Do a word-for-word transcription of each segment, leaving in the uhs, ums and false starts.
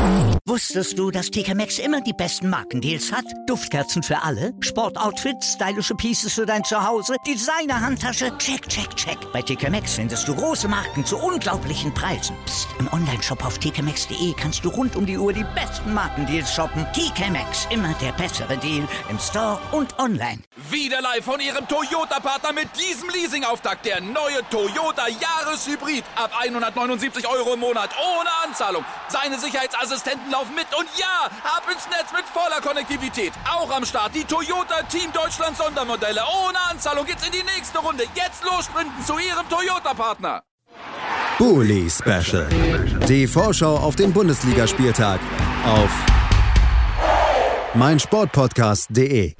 Wusstest du, dass T K Maxx immer die besten Markendeals hat? Duftkerzen für alle, Sportoutfits, stylische Pieces für dein Zuhause, Designer-Handtasche, check, check, check. Bei T K Maxx findest du große Marken zu unglaublichen Preisen. Psst. Im Onlineshop auf t k maxx punkt d e kannst du rund um die Uhr die besten Markendeals shoppen. T K Maxx, immer der bessere Deal im Store und online. Wieder live von Ihrem Toyota-Partner mit diesem Leasing-Auftakt. Der neue Toyota Jahreshybrid. Ab hundertneunundsiebzig Euro im Monat. Ohne Anzahlung. Seine Sicherheitsassistenten laufen mit. Und ja, ab ins Netz mit voller Konnektivität. Auch am Start die Toyota Team Deutschland Sondermodelle. Ohne Anzahlung geht's in die nächste Runde. Jetzt los sprinten zu Ihrem Toyota-Partner. Bully Special. Die Vorschau auf den Bundesligaspieltag auf meinsportpodcast punkt de.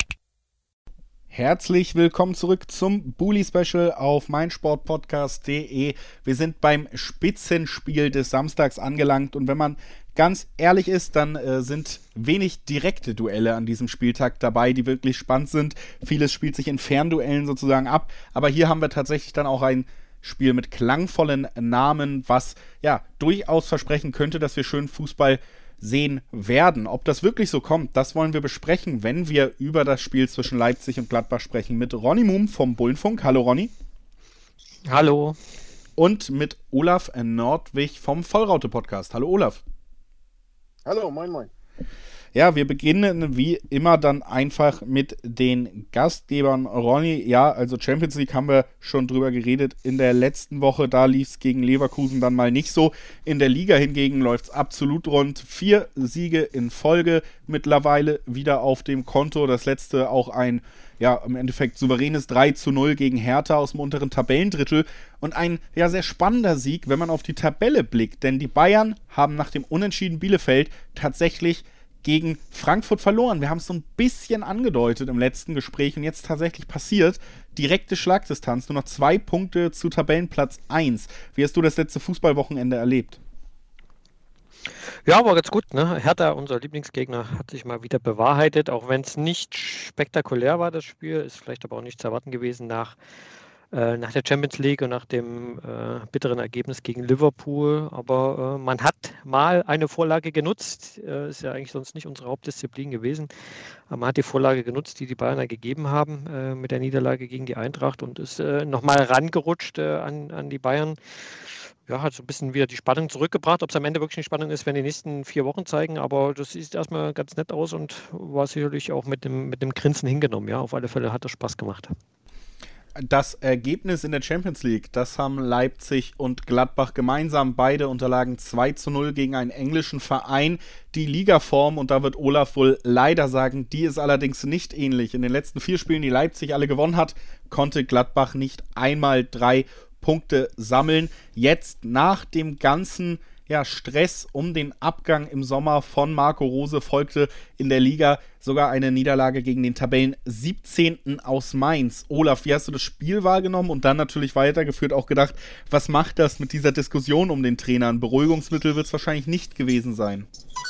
Herzlich willkommen zurück zum Bully Special auf meinsportpodcast punkt de. Wir sind beim Spitzenspiel des Samstags angelangt und wenn man ganz ehrlich ist, dann äh, sind wenig direkte Duelle an diesem Spieltag dabei, die wirklich spannend sind. Vieles spielt sich in Fernduellen sozusagen ab, aber hier haben wir tatsächlich dann auch ein Spiel mit klangvollen Namen, was ja durchaus versprechen könnte, dass wir schön Fußball sehen werden. Ob das wirklich so kommt, das wollen wir besprechen, wenn wir über das Spiel zwischen Leipzig und Gladbach sprechen. Mit Ronny Muhm vom Bullenfunk. Hallo Ronny. Hallo. Und mit Olaf Nordwig vom Vollraute-Podcast. Hallo Olaf. Hallo, moin moin. Ja, wir beginnen wie immer dann einfach mit den Gastgebern. Ronny, ja, also Champions League haben wir schon drüber geredet in der letzten Woche. Da lief es gegen Leverkusen dann mal nicht so. In der Liga hingegen läuft es absolut rund. Vier Siege in Folge mittlerweile wieder auf dem Konto. Das letzte auch ein, ja, im Endeffekt souveränes drei zu null gegen Hertha aus dem unteren Tabellendrittel. Und ein, ja, sehr spannender Sieg, wenn man auf die Tabelle blickt. Denn die Bayern haben nach dem Unentschieden Bielefeld tatsächlich gegen Frankfurt verloren. Wir haben es so ein bisschen angedeutet im letzten Gespräch und jetzt tatsächlich passiert. Direkte Schlagdistanz, nur noch zwei Punkte zu Tabellenplatz eins. Wie hast du das letzte Fußballwochenende erlebt? Ja, war ganz gut, ne? Hertha, unser Lieblingsgegner, hat sich mal wieder bewahrheitet, auch wenn es nicht spektakulär war, das Spiel. Ist vielleicht aber auch nicht zu erwarten gewesen nach nach der Champions League und nach dem äh, bitteren Ergebnis gegen Liverpool. Aber äh, man hat mal eine Vorlage genutzt. Äh, ist ja eigentlich sonst nicht unsere Hauptdisziplin gewesen. Aber man hat die Vorlage genutzt, die die Bayern gegeben haben äh, mit der Niederlage gegen die Eintracht und ist äh, nochmal rangerutscht äh, an, an die Bayern. Ja, hat so ein bisschen wieder die Spannung zurückgebracht. Ob es am Ende wirklich eine Spannung ist, werden die nächsten vier Wochen zeigen. Aber das sieht erstmal ganz nett aus und war sicherlich auch mit dem, mit dem Grinsen hingenommen. Ja, auf alle Fälle hat das Spaß gemacht. Das Ergebnis in der Champions League, das haben Leipzig und Gladbach gemeinsam. Beide unterlagen zwei zu null gegen einen englischen Verein. Die Ligaform, und da wird Olaf wohl leider sagen, die ist allerdings nicht ähnlich. In den letzten vier Spielen, die Leipzig alle gewonnen hat, konnte Gladbach nicht einmal drei Punkte sammeln. Jetzt nach dem ganzen ja, Stress um den Abgang im Sommer von Marco Rose folgte in der Liga sogar eine Niederlage gegen den Tabellen siebzehnten aus Mainz. Olaf, wie hast du das Spiel wahrgenommen und dann natürlich weitergeführt, auch gedacht, was macht das mit dieser Diskussion um den Trainer? Ein Beruhigungsmittel wird es wahrscheinlich nicht gewesen sein.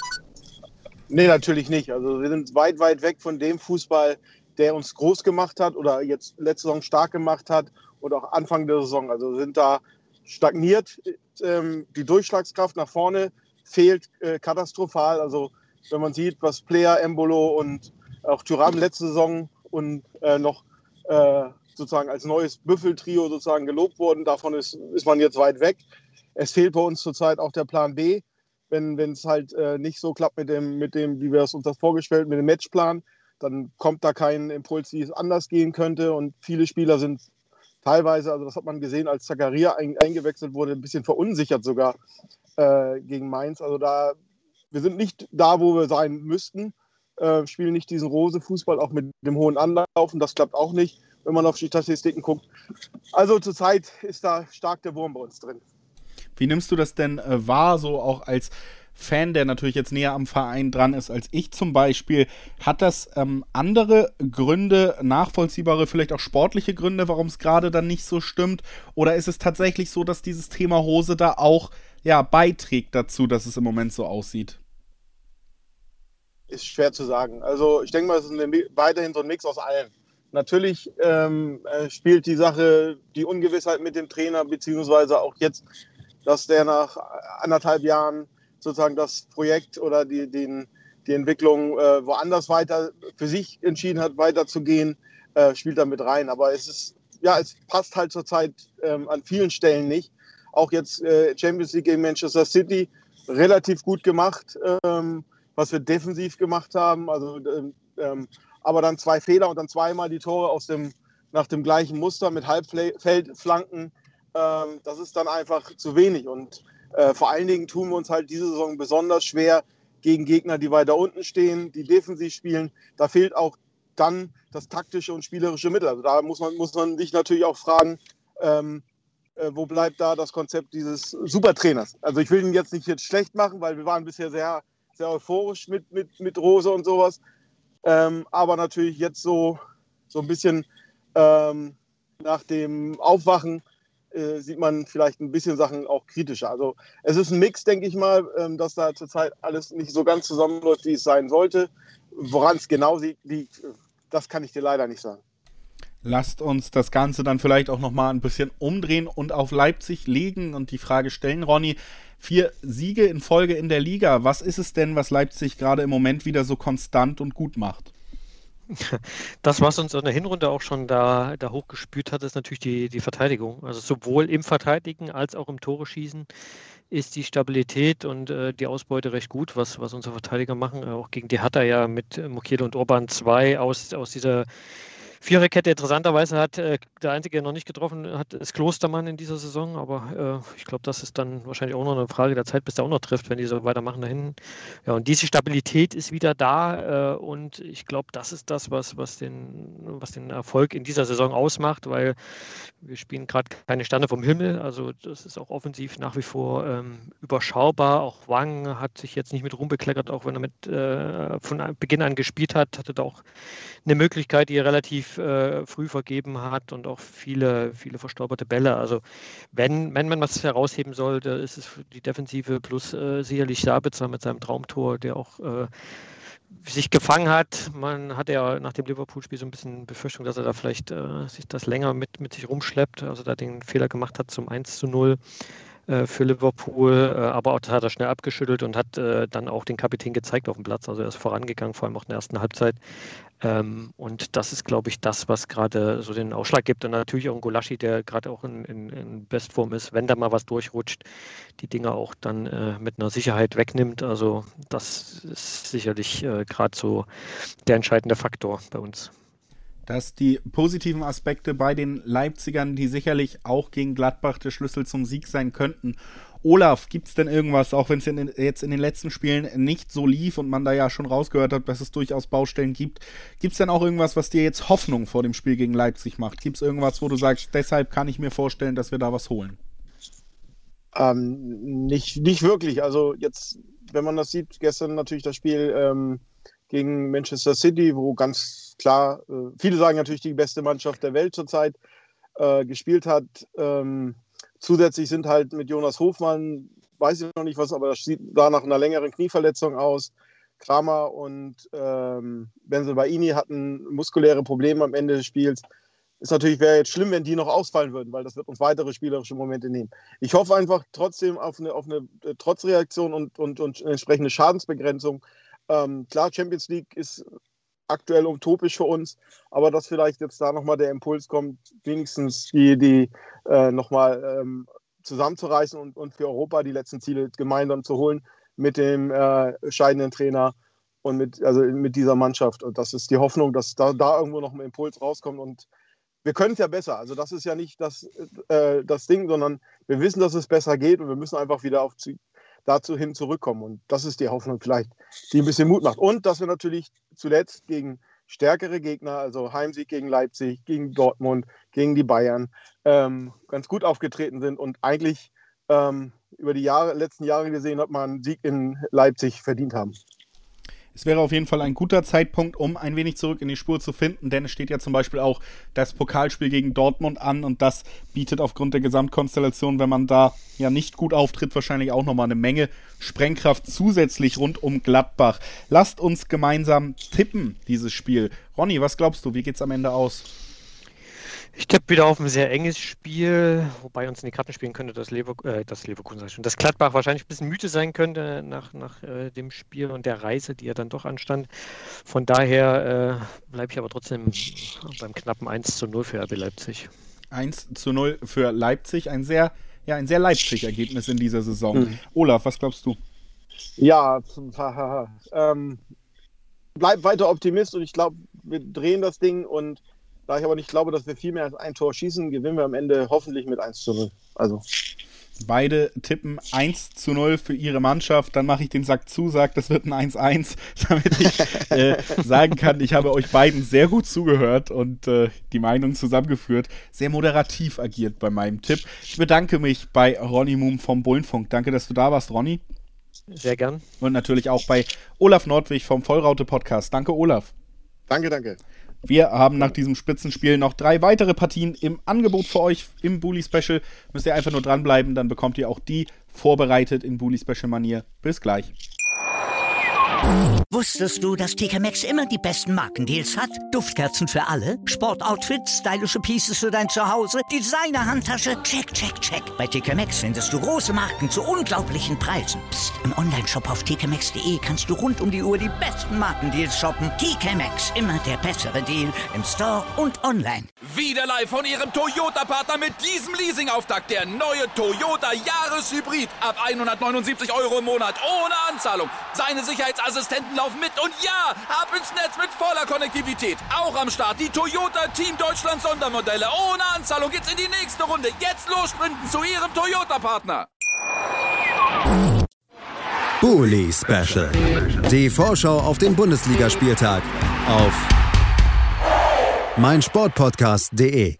Nee, natürlich nicht. Also wir sind weit, weit weg von dem Fußball, der uns groß gemacht hat oder jetzt letzte Saison stark gemacht hat und auch Anfang der Saison. Also sind da stagniert. Ähm, die Durchschlagskraft nach vorne fehlt äh, katastrophal. Also wenn man sieht, was Player, Embolo und auch Thuram letzte Saison und äh, noch äh, sozusagen als neues Büffeltrio sozusagen gelobt wurden, davon ist, ist man jetzt weit weg. Es fehlt bei uns zurzeit auch der Plan B, wenn es halt äh, nicht so klappt mit dem, mit dem, wie wir es uns das vorgestellt, mit dem Matchplan, dann kommt da kein Impuls, wie es anders gehen könnte und viele Spieler sind teilweise, also das hat man gesehen, als Zakaria ein, eingewechselt wurde, ein bisschen verunsichert sogar äh, gegen Mainz. Also da, wir sind nicht da, wo wir sein müssten, äh, spielen nicht diesen Rose-Fußball, auch mit dem hohen Anlaufen, das klappt auch nicht, wenn man auf die Statistiken guckt. Also zurzeit ist da stark der Wurm bei uns drin. Wie nimmst du das denn äh, wahr, so auch als Fan, der natürlich jetzt näher am Verein dran ist als ich zum Beispiel, hat das ähm, andere Gründe, nachvollziehbare, vielleicht auch sportliche Gründe, warum es gerade dann nicht so stimmt? Oder ist es tatsächlich so, dass dieses Thema Rose da auch ja, beiträgt dazu, dass es im Moment so aussieht? Ist schwer zu sagen. Also ich denke mal, es ist eine, weiterhin so ein Mix aus allem. Natürlich ähm, spielt die Sache, die Ungewissheit mit dem Trainer, beziehungsweise auch jetzt, dass der nach anderthalb Jahren sozusagen das Projekt oder die, den, die Entwicklung äh, woanders weiter für sich entschieden hat, weiterzugehen, äh, spielt da mit rein. Aber es ist, ja, es passt halt zurzeit ähm, an vielen Stellen nicht. Auch jetzt äh, Champions League gegen Manchester City, relativ gut gemacht, ähm, was wir defensiv gemacht haben. Also, ähm, aber dann zwei Fehler und dann zweimal die Tore aus dem, nach dem gleichen Muster mit Halbfeldflanken. Ähm, das ist dann einfach zu wenig. Und äh, vor allen Dingen tun wir uns halt diese Saison besonders schwer gegen Gegner, die weiter unten stehen, die defensiv spielen. Da fehlt auch dann das taktische und spielerische Mittel. Also da muss man, muss man sich natürlich auch fragen, ähm, äh, wo bleibt da das Konzept dieses Supertrainers? Also ich will ihn jetzt nicht jetzt schlecht machen, weil wir waren bisher sehr, sehr euphorisch mit, mit, mit Rose und sowas. Ähm, aber natürlich jetzt so, so ein bisschen ähm, nach dem Aufwachen äh, sieht man vielleicht ein bisschen Sachen auch kritischer. Also es ist ein Mix, denke ich mal, ähm, dass da zurzeit alles nicht so ganz zusammenläuft, wie es sein sollte. Woran es genau liegt, das kann ich dir leider nicht sagen. Lasst uns das Ganze dann vielleicht auch nochmal ein bisschen umdrehen und auf Leipzig legen und die Frage stellen, Ronny, vier Siege in Folge in der Liga. Was ist es denn, was Leipzig gerade im Moment wieder so konstant und gut macht? Das, was uns in der Hinrunde auch schon da, da hochgespült hat, ist natürlich die, die Verteidigung. Also sowohl im Verteidigen als auch im Tore-Schießen ist die Stabilität und äh, die Ausbeute recht gut, was, was unsere Verteidiger machen. Äh, auch gegen die Hertha ja mit äh, Mukiele und Orban zwei aus, aus dieser Viererkette. Interessanterweise hat äh, der Einzige, der noch nicht getroffen hat, ist Klostermann in dieser Saison. Aber äh, ich glaube, das ist dann wahrscheinlich auch noch eine Frage der Zeit, bis der auch noch trifft, wenn die so weitermachen da hinten. Ja, und diese Stabilität ist wieder da. Äh, und ich glaube, das ist das, was, was, den, was den Erfolg in dieser Saison ausmacht, weil wir spielen gerade keine Sterne vom Himmel. Also das ist auch offensiv nach wie vor ähm, überschaubar. Auch Wang hat sich jetzt nicht mit rumbekleckert, auch wenn er mit äh, von Beginn an gespielt hat, hatte da auch eine Möglichkeit, die er relativ äh, früh vergeben hat und auch viele, viele verstolperte Bälle. Also wenn, wenn man was herausheben sollte, ist es die Defensive plus äh, sicherlich Sabitzer mit seinem Traumtor, der auch äh, sich gefangen hat. Man hatte ja nach dem Liverpool-Spiel so ein bisschen Befürchtung, dass er da vielleicht äh, sich das länger mit, mit sich rumschleppt, also da den Fehler gemacht hat zum eins zu null äh, für Liverpool, äh, aber auch das hat er schnell abgeschüttelt und hat äh, dann auch den Kapitän gezeigt auf dem Platz, also er ist vorangegangen, vor allem auch in der ersten Halbzeit. Ähm, und das ist, glaube ich, das, was gerade so den Ausschlag gibt. Und natürlich auch ein Gulaschi, der gerade auch in, in, in Bestform ist, wenn da mal was durchrutscht, die Dinger auch dann äh, mit einer Sicherheit wegnimmt. Also das ist sicherlich äh, gerade so der entscheidende Faktor bei uns. Dass die positiven Aspekte bei den Leipzigern, die sicherlich auch gegen Gladbach der Schlüssel zum Sieg sein könnten. Olaf, gibt es denn irgendwas, auch wenn es jetzt in den letzten Spielen nicht so lief und man da ja schon rausgehört hat, dass es durchaus Baustellen gibt, gibt es denn auch irgendwas, was dir jetzt Hoffnung vor dem Spiel gegen Leipzig macht? Gibt es irgendwas, wo du sagst, deshalb kann ich mir vorstellen, dass wir da was holen? Ähm, nicht, nicht wirklich. Also jetzt, wenn man das sieht, gestern natürlich das Spiel ähm, gegen Manchester City, wo ganz klar, äh, viele sagen natürlich die beste Mannschaft der Welt zurzeit äh, gespielt hat. Ähm, Zusätzlich sind halt mit Jonas Hofmann, weiß ich noch nicht was, aber das sieht da nach einer längeren Knieverletzung aus. Kramer und ähm, Bensebaini hatten muskuläre Probleme am Ende des Spiels. Ist natürlich, wäre jetzt schlimm, wenn die noch ausfallen würden, weil das wird uns weitere spielerische Momente nehmen. Ich hoffe einfach trotzdem auf eine, auf eine Trotzreaktion und, und, und entsprechende Schadensbegrenzung. Ähm, klar, Champions League ist aktuell utopisch für uns, aber dass vielleicht jetzt da nochmal der Impuls kommt, wenigstens die, die äh, nochmal ähm, zusammenzureißen und, und für Europa die letzten Ziele gemeinsam zu holen mit dem äh, scheidenden Trainer und mit, also mit dieser Mannschaft. Und das ist die Hoffnung, dass da, da irgendwo noch ein Impuls rauskommt. Und wir können es ja besser. Also das ist ja nicht das, äh, das Ding, sondern wir wissen, dass es besser geht und wir müssen einfach wieder auf dazu hin zurückkommen. Und das ist die Hoffnung vielleicht, die ein bisschen Mut macht. Und dass wir natürlich zuletzt gegen stärkere Gegner, also Heimsieg gegen Leipzig, gegen Dortmund, gegen die Bayern, ähm, ganz gut aufgetreten sind und eigentlich ähm, über die Jahre, letzten Jahre gesehen hat man einen Sieg in Leipzig verdient haben. Es wäre auf jeden Fall ein guter Zeitpunkt, um ein wenig zurück in die Spur zu finden, denn es steht ja zum Beispiel auch das Pokalspiel gegen Dortmund an und das bietet aufgrund der Gesamtkonstellation, wenn man da ja nicht gut auftritt, wahrscheinlich auch nochmal eine Menge Sprengkraft zusätzlich rund um Gladbach. Lasst uns gemeinsam tippen, dieses Spiel. Ronny, was glaubst du, wie geht's am Ende aus? Ich tippe wieder auf ein sehr enges Spiel, wobei uns in die Karten spielen könnte, dass, Lever äh, dass Leverkusen, sag ich schon, dass Gladbach wahrscheinlich ein bisschen müde sein könnte nach, nach äh, dem Spiel und der Reise, die ja dann doch anstand. Von daher äh, bleibe ich aber trotzdem beim knappen eins zu null für R B Leipzig. eins zu null für Leipzig, ein sehr, ja, ein sehr Leipzig-Ergebnis in dieser Saison. Mhm. Olaf, was glaubst du? Ja, ähm, bleib weiter Optimist und ich glaube, wir drehen das Ding und da ich aber nicht glaube, dass wir viel mehr als ein Tor schießen, gewinnen wir am Ende hoffentlich mit eins zu null. Also. Beide tippen eins zu null für ihre Mannschaft. Dann mache ich den Sack zu, sage, das wird ein eins eins, damit ich äh, sagen kann, ich habe euch beiden sehr gut zugehört und äh, die Meinung zusammengeführt. Sehr moderativ agiert bei meinem Tipp. Ich bedanke mich bei Ronny Muhm vom Bullenfunk. Danke, dass du da warst, Ronny. Sehr gern. Und natürlich auch bei Olaf Nordwig vom Vollraute-Podcast. Danke, Olaf. Danke, danke. Wir haben nach diesem Spitzenspiel noch drei weitere Partien im Angebot für euch im Bully Special. Müsst ihr einfach nur dranbleiben, dann bekommt ihr auch die vorbereitet in Bully Special Manier. Bis gleich. Wusstest du, dass T K Maxx immer die besten Markendeals hat? Duftkerzen für alle, Sportoutfits, stylische Pieces für dein Zuhause, Designer-Handtasche, check, check, check. Bei T K Maxx findest du große Marken zu unglaublichen Preisen. Psst. Im Onlineshop auf t k maxx punkt d e kannst du rund um die Uhr die besten Markendeals shoppen. T K Maxx, immer der bessere Deal im Store und online. Wieder live von ihrem Toyota-Partner mit diesem Leasing-Auftakt. Der neue Toyota Jahreshybrid. Ab hundertneunundsiebzig Euro im Monat ohne Anzahlung. Seine Sicherheitsassistenten laufen mit und ja, ab ins Netz mit voller Konnektivität. Auch am Start die Toyota Team Deutschland Sondermodelle. Ohne Anzahlung geht's in die nächste Runde. Jetzt los sprinten zu ihrem Toyota-Partner. Bully Special. Die Vorschau auf den Bundesligaspieltag auf meinsportpodcast punkt de.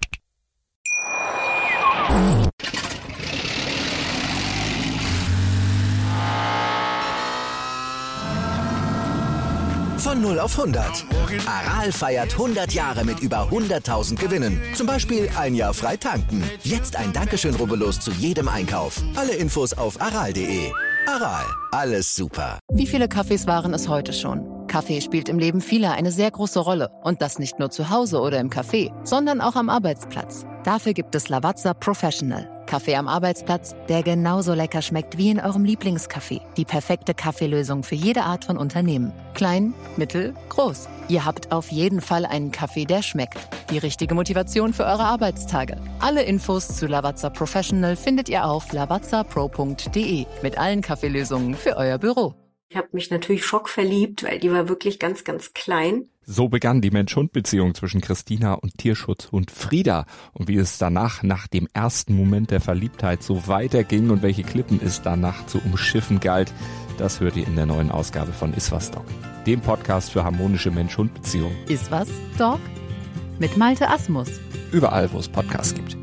Von null auf hundert. Aral feiert hundert Jahre mit über hunderttausend Gewinnen. Zum Beispiel ein Jahr frei tanken. Jetzt ein Dankeschön, rubbellos zu jedem Einkauf. Alle Infos auf aral punkt de. Aral, alles super. Wie viele Kaffees waren es heute schon? Kaffee spielt im Leben vieler eine sehr große Rolle. Und das nicht nur zu Hause oder im Café, sondern auch am Arbeitsplatz. Dafür gibt es Lavazza Professional. Kaffee am Arbeitsplatz, der genauso lecker schmeckt wie in eurem Lieblingscafé. Die perfekte Kaffeelösung für jede Art von Unternehmen. Klein, mittel, groß. Ihr habt auf jeden Fall einen Kaffee, der schmeckt. Die richtige Motivation für eure Arbeitstage. Alle Infos zu Lavazza Professional findet ihr auf lavazza pro punkt de mit allen Kaffeelösungen für euer Büro. Ich habe mich natürlich schockverliebt, weil die war wirklich ganz, ganz klein. So begann die Mensch-Hund-Beziehung zwischen Christina und Tierschutzhund Frieda. Und wie es danach, nach dem ersten Moment der Verliebtheit, so weiterging und welche Klippen es danach zu umschiffen galt, das hört ihr in der neuen Ausgabe von Iswas Dog, dem Podcast für harmonische Mensch-Hund-Beziehungen. Iswas Dog? Mit Malte Asmus. Überall, wo es Podcasts gibt.